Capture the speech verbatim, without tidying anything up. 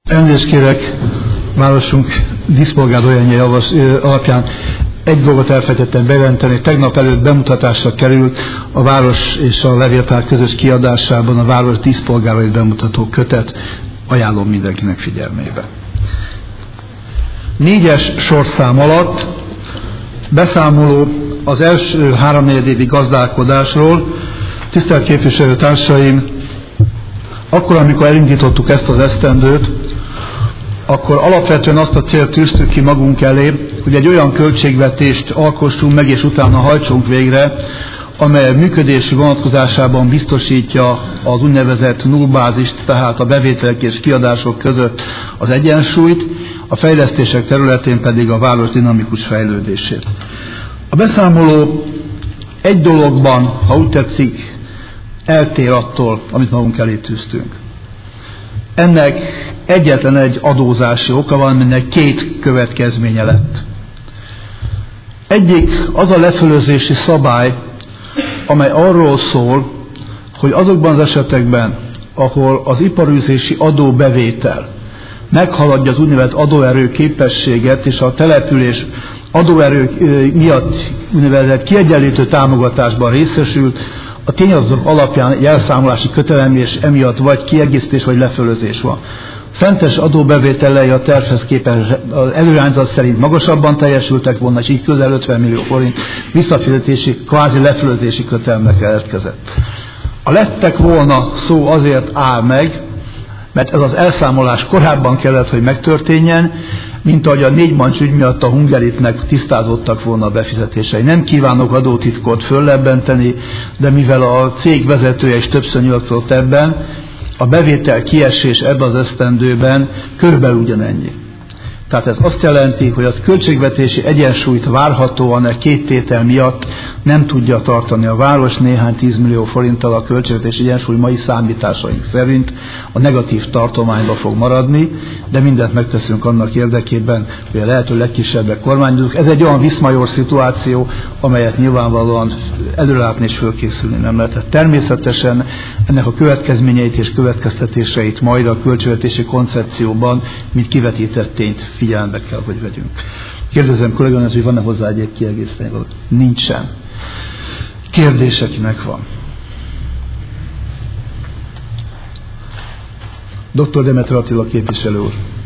Elnézést kérek, városunk díszpolgárolyanjai alapján egy dolgot elfelejtettem bejelenteni. Tegnap előtt bemutatásra került a város és a levéltár közös kiadásában a város díszpolgárai bemutató kötet. Ajánlom mindenkinek figyelmébe. Négyes sorszám alatt beszámoló az első háromnegyed évi gazdálkodásról. Tisztelt képviselőtársaim, akkor, amikor elindítottuk ezt az esztendőt, akkor alapvetően azt a célt tűztük ki magunk elé, hogy egy olyan költségvetést alkossunk meg, és utána hajtsunk végre, amely működési vonatkozásában biztosítja az úgynevezett nullbázist, tehát a bevételek és kiadások között az egyensúlyt, a fejlesztések területén pedig a város dinamikus fejlődését. A beszámoló egy dologban, ha úgy tetszik, eltér attól, amit magunk elé tűztünk. Ennek egyetlen egy adózási oka van, aminek két következménye lett. Egyik az a lefölözési szabály, amely arról szól, hogy azokban az esetekben, ahol az iparűzési adóbevétel meghaladja az úgynevezett adóerő képességet, és a település adóerő miatt úgynevezett kiegyenlítő támogatásban részesült, a tényezők alapján jelszámolási kötelem, és emiatt vagy kiegészítés, vagy lefölözés van. Szentes adóbevételei a tervhez képest az előirányzat szerint magasabban teljesültek volna, és így közel ötven millió forint visszafizetési, kvázi lefölözési kötelmek keletkezett. A lettek volna szó azért áll meg, mert ez az elszámolás korábban kellett, hogy megtörténjen, mint ahogy a négy mancs ügy miatt a Hungeritnek tisztázottak volna a befizetései. Nem kívánok adótitkot föllebbenteni, de mivel a cég vezetője is többször nyilatkozott ebben, a bevétel kiesés ebben az esztendőben körülbelül ugyanennyi. Tehát ez azt jelenti, hogy az költségvetési egyensúlyt várhatóan a két tétel miatt nem tudja tartani a város, néhány tízmillió forinttal a költségvetési egyensúly mai számításaink szerint a negatív tartományba fog maradni, de mindent megteszünk annak érdekében, hogy a lehető legkisebbek kormányozunk. Ez egy olyan viszmajor szituáció, amelyet nyilvánvalóan előrelátni és fölkészülni nem lehet. Természetesen ennek a következményeit és következtetéseit majd a költségvetési koncepcióban, mint kivetített tényt figyelembe kell, hogy vegyünk. Kérdezem kolléganőt, hogy van-e hozzá egyéb kiegészíteni való? Nincsen. Kérdés, akinek van. doktor Demeter Attila képviselő úr.